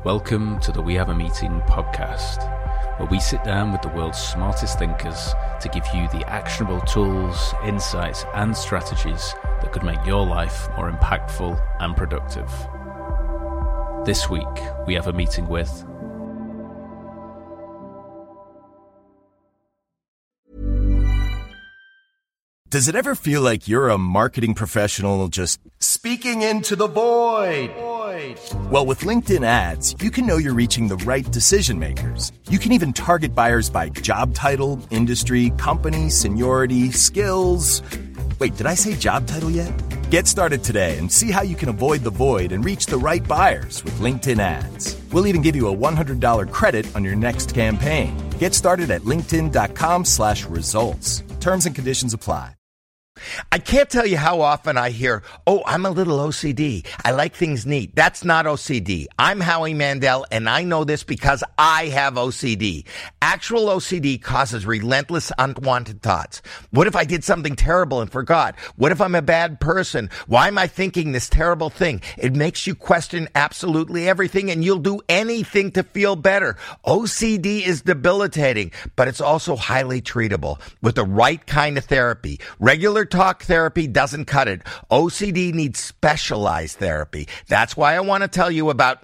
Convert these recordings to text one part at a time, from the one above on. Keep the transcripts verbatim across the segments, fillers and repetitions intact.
Welcome to the We Have a Meeting podcast, where we sit down with the world's smartest thinkers to give you the actionable tools, insights, and strategies that could make your life more impactful and productive. This week, we have a meeting with Does it ever feel like you're a marketing professional just speaking into the void? Well, with LinkedIn ads, you can know you're reaching the right decision makers. You can even target buyers by job title, industry, company, seniority, skills. Wait, did I say job title yet? Get started today and see how you can avoid the void and reach the right buyers with LinkedIn ads. We'll even give you a one hundred dollars credit on your next campaign. Get started at linkedin.com slash results. Terms and conditions apply. I can't tell you how often I hear, oh, I'm a little O C D. I like things neat. That's not O C D. I'm Howie Mandel, and I know this because I have O C D. Actual O C D causes relentless unwanted thoughts. What if I did something terrible and forgot? What if I'm a bad person? Why am I thinking this terrible thing? It makes you question absolutely everything, and you'll do anything to feel better. O C D is debilitating, but it's also highly treatable with the right kind of therapy. Regular talk therapy doesn't cut it. O C D needs specialized therapy. That's why I want to tell you about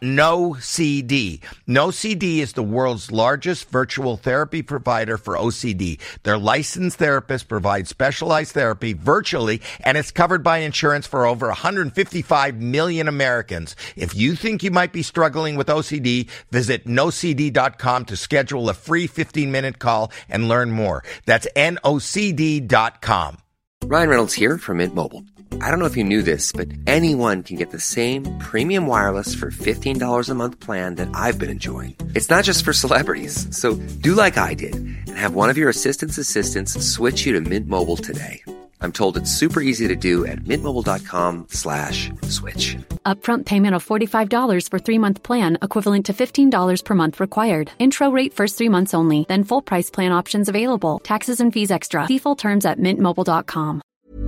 NoCD. NoCD is the world's largest virtual therapy provider for O C D. Their licensed therapists provide specialized therapy virtually, and it's covered by insurance for over one hundred fifty-five million Americans. If you think you might be struggling with O C D, visit no c d dot com to schedule a free fifteen-minute call and learn more. That's N O C D dot com. Ryan Reynolds here from Mint Mobile. I don't know if you knew this, but anyone can get the same premium wireless for fifteen dollars a month plan that I've been enjoying. It's not just for celebrities. So do like I did and have one of your assistant's assistants switch you to Mint Mobile today. I'm told it's super easy to do at mintmobile.com slash switch. Upfront payment of forty-five dollars for three-month plan, equivalent to fifteen dollars per month required. Intro rate first three months only, then full price plan options available. Taxes and fees extra. See full terms at mint mobile dot com.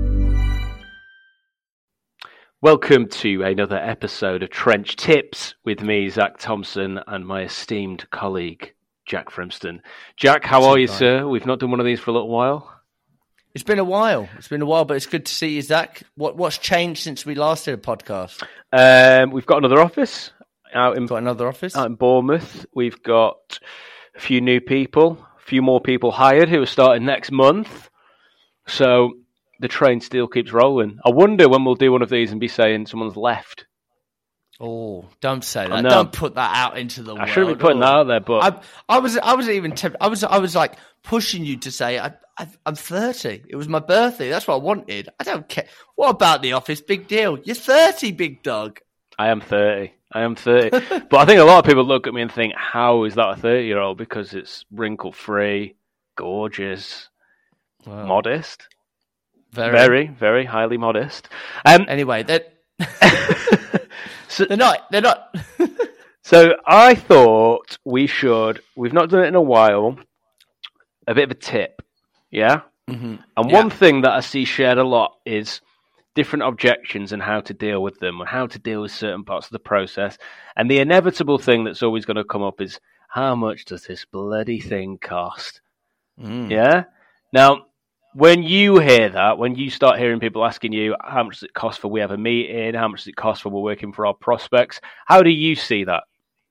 Welcome to another episode of Trench Tips with me, Zach Thompson, and my esteemed colleague, Jack Frimston. Jack, how are you, sir? We've not done one of these for a little while. It's been a while. It's been a while, but it's good to see you, Zach. What What's changed since we last did a podcast? Um, we've got another office out in got another office out in Bournemouth. We've got a few new people, a few more people hired who are starting next month. So the train still keeps rolling. I wonder when we'll do one of these and be saying someone's left. Oh, don't say that! Don't put that out into the world. I shouldn't be putting oh. that out there, but I, I was, I was even tempted. I was, I was like pushing you to say, I, I, I'm thirty. It was my birthday. That's what I wanted. I don't care. What about the office? Big deal. You're thirty, big dog. I am thirty. I am thirty. But I think a lot of people look at me and think, how is that a thirty-year-old? Because it's wrinkle-free, gorgeous, wow. modest. Very, very, very highly modest. Um, anyway, that. So, they're not. They're not. So I thought we should. We've not done it in a while. A bit of a tip, yeah. Mm-hmm. And yeah. one thing that I see shared a lot is different objections and how to deal with them, and how to deal with certain parts of the process. And the inevitable thing that's always going to come up is, how much does this bloody thing cost? Mm. Yeah. Now, when you hear that, when you start hearing people asking you, how much does it cost for we have a meeting? How much does it cost for we're working for our prospects? How do you see that?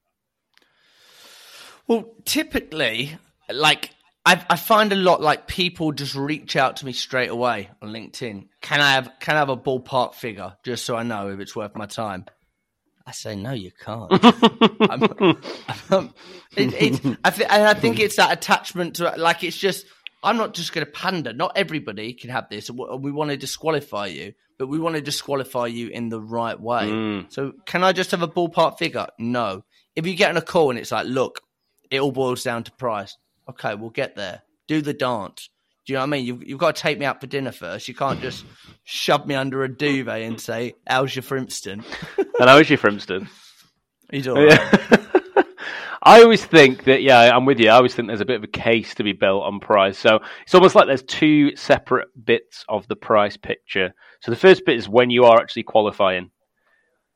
Well, typically, like, I, I find a lot like people just reach out to me straight away on LinkedIn. Can I have, can I have a ballpark figure just so I know if it's worth my time? I say, no, you can't. I'm, I'm, it, it, I th- and I think it's that attachment to, like, it's just, I'm not just going to pander. Not everybody can have this. We want to disqualify you, but we want to disqualify you in the right way. Mm. So can I just have a ballpark figure? No. If you get on a call and it's like, look, it all boils down to price. Okay, we'll get there. Do the dance. Do you know what I mean? You've, you've got to take me out for dinner first. You can't just shove me under a duvet and say, how's your Frimston? And how's your Frimston? He's all right. Yeah. I always think that, yeah, I'm with you. I always think there's a bit of a case to be built on price. So it's almost like there's two separate bits of the price picture. So the first bit is when you are actually qualifying.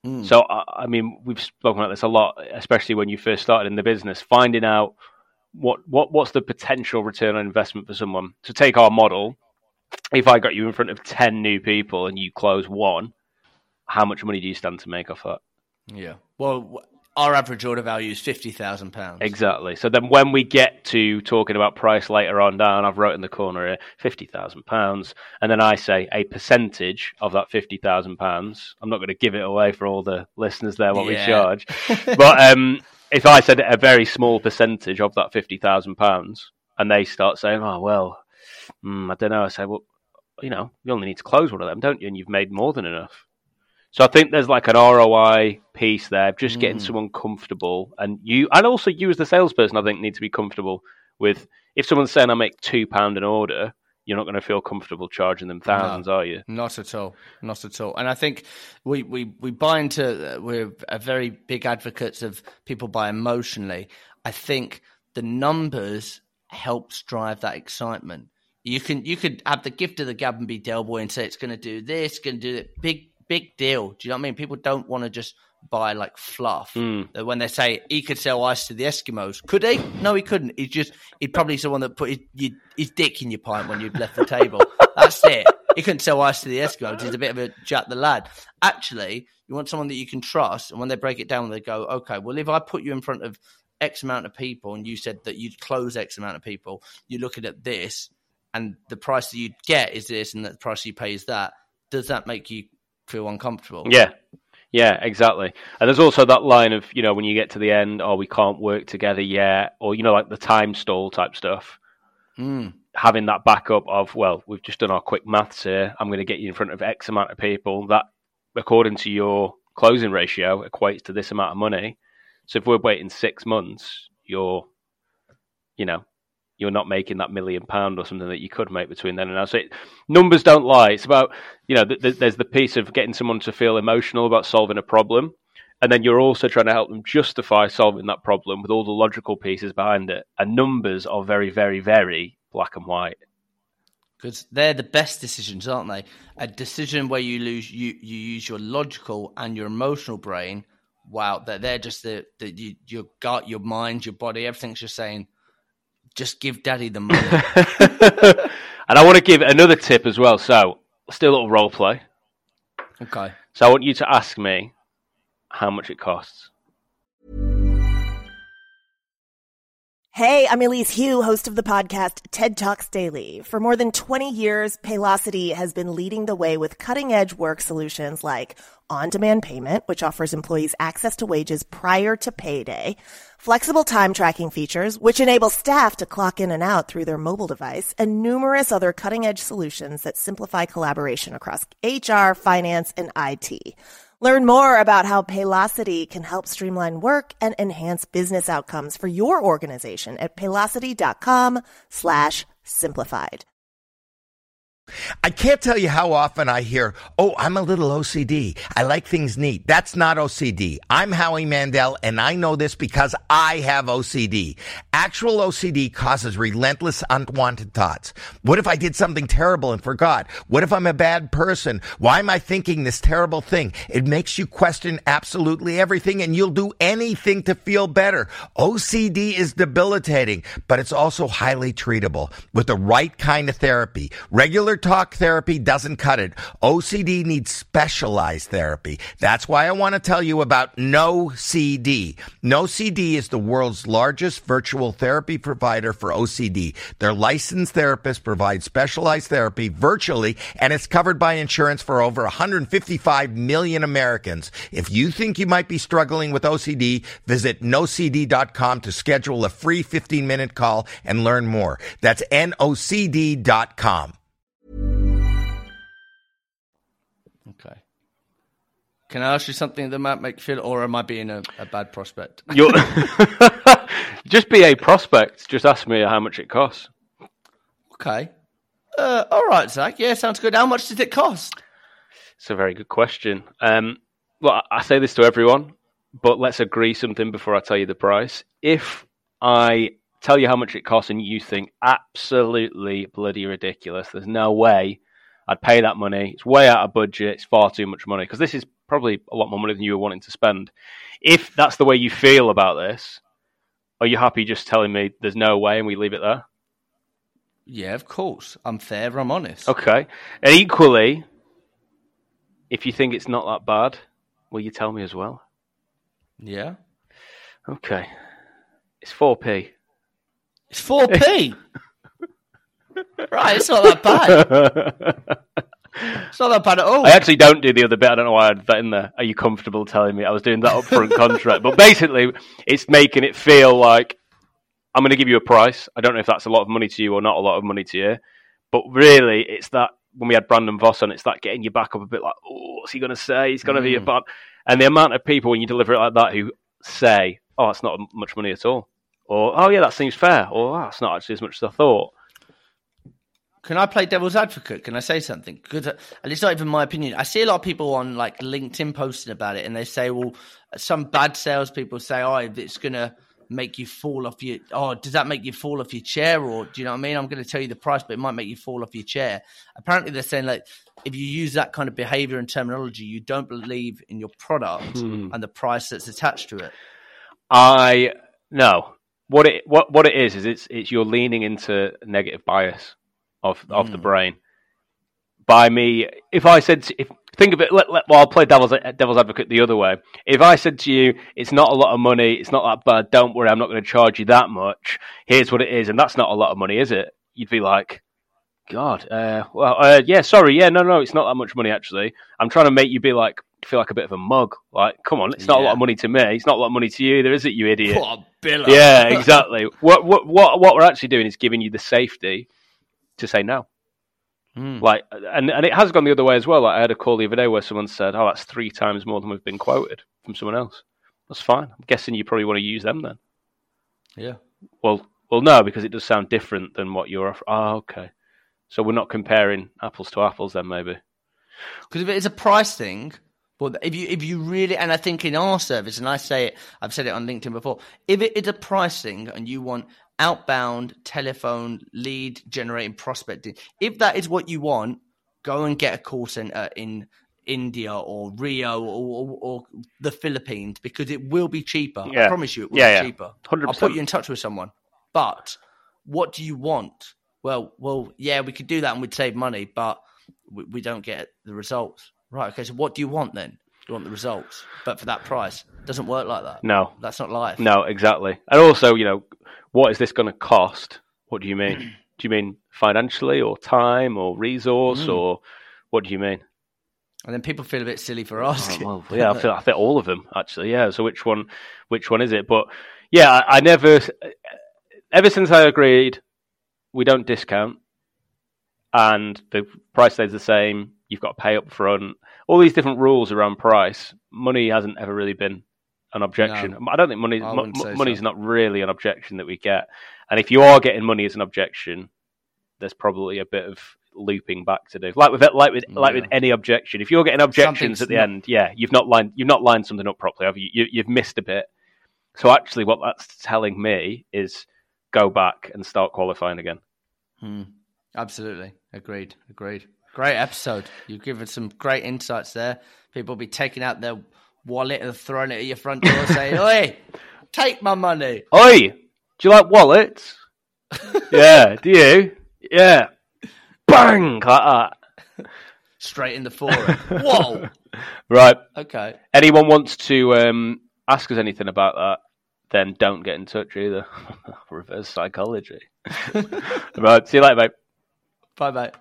Mm. So, I mean, we've spoken about this a lot, especially when you first started in the business, finding out what, what what's the potential return on investment for someone. To take our model, if I got you in front of ten new people and you close one, how much money do you stand to make off that? Yeah. Well, our average order value is fifty thousand pounds. Exactly. So then when we get to talking about price later on down, I've wrote in the corner here, fifty thousand pounds. And then I say a percentage of that fifty thousand pounds. I'm not going to give it away for all the listeners there what yeah. we charge. But um, if I said a very small percentage of that fifty thousand pounds and they start saying, oh, well, mm, I don't know. I say, well, you know, you only need to close one of them, don't you? And you've made more than enough. So I think there's like an R O I piece there, just getting mm. someone comfortable. And you, and also you as the salesperson, I think, need to be comfortable with, if someone's saying I make two pounds an order, you're not going to feel comfortable charging them thousands, no, are you? Not at all. Not at all. And I think we, we, we buy into, we're a very big advocates of people buy emotionally. I think the numbers helps drive that excitement. You can, you could have the gift of the gab and be Del Boy and say it's going to do this, going to do that. Big, Big deal. Do you know what I mean? People don't want to just buy like fluff. Mm. When they say he could sell ice to the Eskimos, could he? No, he couldn't. He's just he'd probably someone that put his, his dick in your pint when you'd left the table. That's it. He couldn't sell ice to the Eskimos. He's a bit of a Jack the Lad. Actually, you want someone that you can trust, and when they break it down, they go, okay, well, if I put you in front of X amount of people, and you said that you'd close X amount of people, you're looking at this, and the price that you'd get is this, and the price you pay is that. Does that make you feel uncomfortable? Yeah, yeah, exactly. And there's also that line of, you know, when you get to the end, oh, we can't work together yet, or, you know, like the time stall type stuff. Mm. Having that backup of, well, we've just done our quick maths here. I'm going to get you in front of X amount of people. That, according to your closing ratio, equates to this amount of money. So if we're waiting six months, you're, you know, you're not making that million pound or something that you could make between then and now. So it, numbers don't lie. It's about, you know, th- th- there's the piece of getting someone to feel emotional about solving a problem. And then you're also trying to help them justify solving that problem with all the logical pieces behind it. And numbers are very, very, very black and white. Because they're the best decisions, aren't they? A decision where you lose, you, you use your logical and your emotional brain. Wow, they're, they're just the, the you, your gut, your mind, your body, everything's just saying, just give daddy the money. And I want to give another tip as well. So let's do a little role play. Okay. So I want you to ask me how much it costs. Hey, I'm Elise Hugh, host of the podcast TED Talks Daily. For more than twenty years, Paylocity has been leading the way with cutting-edge work solutions like on-demand payment, which offers employees access to wages prior to payday, flexible time tracking features, which enable staff to clock in and out through their mobile device, and numerous other cutting-edge solutions that simplify collaboration across H R, finance, and I T. Learn more about how Paylocity can help streamline work and enhance business outcomes for your organization at paylocity.com slash simplified. I can't tell you how often I hear, oh, I'm a little O C D. I like things neat. That's not O C D. I'm Howie Mandel, and I know this because I have O C D. Actual O C D causes relentless unwanted thoughts. What if I did something terrible and forgot? What if I'm a bad person? Why am I thinking this terrible thing? It makes you question absolutely everything, and you'll do anything to feel better. O C D is debilitating, but it's also highly treatable with the right kind of therapy. Regular talk therapy doesn't cut it. O C D needs specialized therapy. That's why I want to tell you about NoCD. NoCD is the world's largest virtual therapy provider for O C D. Their licensed therapists provide specialized therapy virtually, and it's covered by insurance for over one hundred fifty-five million Americans. If you think you might be struggling with O C D, visit no c d dot com to schedule a free fifteen-minute call and learn more. That's N O C D dot com. Okay. Can I ask you something that might make you feel, or am I being a, a bad prospect? You're just be a prospect. Just ask me how much it costs. Okay. Uh, all right, Zach. Yeah, sounds good. How much did it cost? It's a very good question. Um, well, I say this to everyone, but let's agree something before I tell you the price. If I tell you how much it costs and you think absolutely bloody ridiculous, there's no way I'd pay that money. It's way out of budget. It's far too much money. Because this is probably a lot more money than you were wanting to spend. If that's the way you feel about this, are you happy just telling me there's no way and we leave it there? Yeah, of course. I'm fair, I'm honest. Okay. And equally, if you think it's not that bad, will you tell me as well? Yeah. Okay. It's four p. It's four p? Right, it's not that bad. It's not that bad at all. I actually don't do the other bit. I don't know why I had that in there. Are you comfortable telling me? I was doing that upfront contract. But basically, it's making it feel like I'm going to give you a price. I don't know if that's a lot of money to you or not a lot of money to you. But really, it's that when we had Brandon Voss on, it's that getting you back up a bit like, oh, what's he going to say? He's going to mm. be a bad. And the amount of people, when you deliver it like that, who say, oh, it's not much money at all. Or, oh, yeah, that seems fair. Or, oh, it's not actually as much as I thought. Can I play devil's advocate? Can I say something? Because, and it's not even my opinion. I see a lot of people on like LinkedIn posting about it, and they say, well, some bad salespeople say, oh, it's going to make you fall off your, oh, does that make you fall off your chair? Or do you know what I mean? I'm going to tell you the price, but it might make you fall off your chair. Apparently they're saying like, if you use that kind of behavior and terminology, you don't believe in your product hmm. and the price that's attached to it. I, no. What it, what, what it is, is it's, it's you're leaning into negative bias of of mm. the brain. By me, if I said, to, if think of it, let, let, well, I'll play devil's, devil's advocate the other way. If I said to you, it's not a lot of money, it's not that bad, don't worry, I'm not going to charge you that much, here's what it is, and that's not a lot of money, is it? You'd be like, God, uh, well, uh, yeah, sorry, yeah, no, no, it's not that much money, actually. I'm trying to make you be like, feel like a bit of a mug. Like, come on, it's not yeah. a lot of money to me, it's not a lot of money to you either, is it, you idiot? What a biller. Yeah, exactly. what, what, what, what we're actually doing is giving you the safety to say no. Mm. Like, and, and it has gone the other way as well. Like, I had a call the other day where someone said, oh, that's three times more than we've been quoted from someone else. That's fine. I'm guessing you probably want to use them then. Yeah. Well, well, no, because it does sound different than what you're offering. Oh, okay. So we're not comparing apples to apples then, maybe. Because if it is a price thing, well, if you if you really, and I think in our service, and I say it, I've said it on LinkedIn before, if it is a price thing and you want outbound telephone lead generating prospecting, if that is what you want, go and get a call center in India or Rio or, or, or the Philippines, because it will be cheaper. Yeah. I promise you it will yeah, be yeah. cheaper. one hundred percent. I'll put you in touch with someone. But what do you want? Well, well, yeah, we could do that and we'd save money, but we, we don't get the results. Right, okay, so what do you want then? You want the results, but for that price. It doesn't work like that. No. That's not life. No, exactly. And also, you know, what is this going to cost? What do you mean? Do you mean financially or time or resource mm. or what do you mean? And then people feel a bit silly for asking. Oh, well, yeah, I feel, I think all of them, actually, yeah. So which one which one is it? But, yeah, I, I never, ever since I agreed, we don't discount, and the price stays the same, you've got to pay up front, all these different rules around price, money hasn't ever really been an objection. No, I don't think money, m- money's so. not really an objection that we get. And if you are getting money as an objection, there's probably a bit of looping back to do. Like with like with yeah. like with any objection, if you're getting objections Something's at the not... end, yeah, you've not lined you've not lined something up properly, have you? you? You've missed a bit. So actually, what that's telling me is go back and start qualifying again. Hmm. Absolutely, agreed, agreed. Great episode. You've given some great insights there. People will be taking out their wallet and throwing it at your front door, saying, "Oi, take my money." Oi, do you like wallets? Yeah, do you? Yeah. Bang, like that. Straight in the forehead. Whoa. Right. Okay. Anyone wants to um, ask us anything about that, then don't get in touch either. Reverse psychology. Right. See you later, mate. Bye, mate.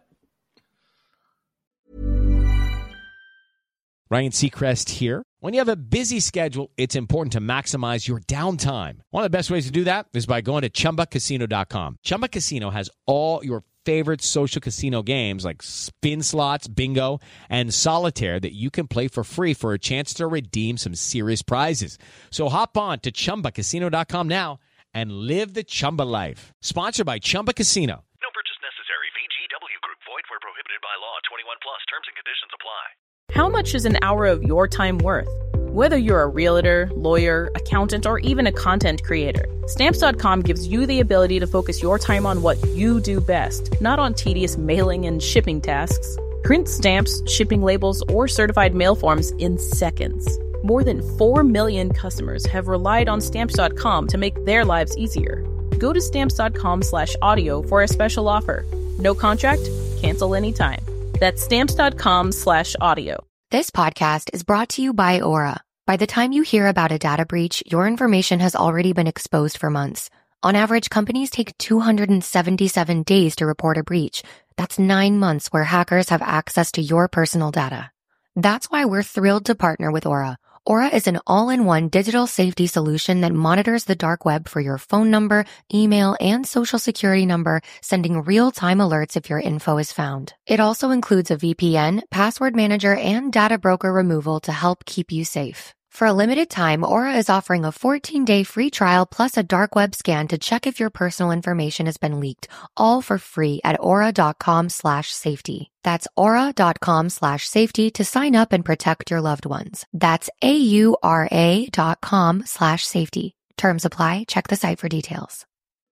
Ryan Seacrest here. When you have a busy schedule, it's important to maximize your downtime. One of the best ways to do that is by going to Chumba Casino dot com. Chumba Casino has all your favorite social casino games like spin slots, bingo, and solitaire that you can play for free for a chance to redeem some serious prizes. So hop on to Chumba Casino dot com now and live the Chumba life. Sponsored by Chumba Casino. No purchase necessary. V G W Group. Void where prohibited by law. twenty-one plus. Terms and conditions apply. How much is an hour of your time worth? Whether you're a realtor, lawyer, accountant, or even a content creator, Stamps dot com gives you the ability to focus your time on what you do best, not on tedious mailing and shipping tasks. Print stamps, shipping labels, or certified mail forms in seconds. More than four million customers have relied on Stamps dot com to make their lives easier. Go to Stamps dot com slash audio for a special offer. No contract, cancel anytime. That's Stamps dot com slash audio. This podcast is brought to you by Aura. By the time you hear about a data breach, your information has already been exposed for months. On average, companies take two hundred seventy-seven days to report a breach. That's nine months where hackers have access to your personal data. That's why we're thrilled to partner with Aura. Aura is an all-in-one digital safety solution that monitors the dark web for your phone number, email, and social security number, sending real-time alerts if your info is found. It also includes a V P N, password manager, and data broker removal to help keep you safe. For a limited time, Aura is offering a fourteen-day free trial plus a dark web scan to check if your personal information has been leaked, all for free at aura.com slash safety. That's aura.com slash safety to sign up and protect your loved ones. That's A-U-R-A dot com slash safety. Terms apply. Check the site for details.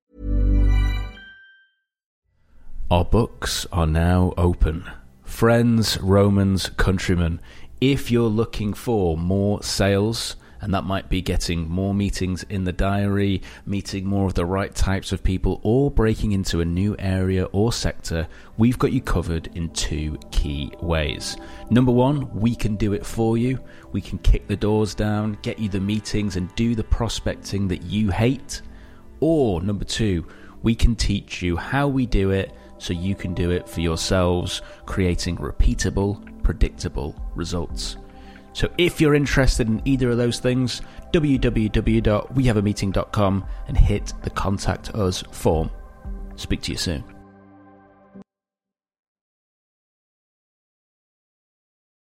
Our books are now open. Friends, Romans, countrymen, if you're looking for more sales, and that might be getting more meetings in the diary, meeting more of the right types of people, or breaking into a new area or sector, we've got you covered in two key ways. Number one, we can do it for you. We can kick the doors down, get you the meetings, and do the prospecting that you hate. Or number two, we can teach you how we do it so you can do it for yourselves, creating repeatable, predictable results. So if you're interested in either of those things, w w w dot we have a meeting dot com and hit the contact us form. Speak to you soon.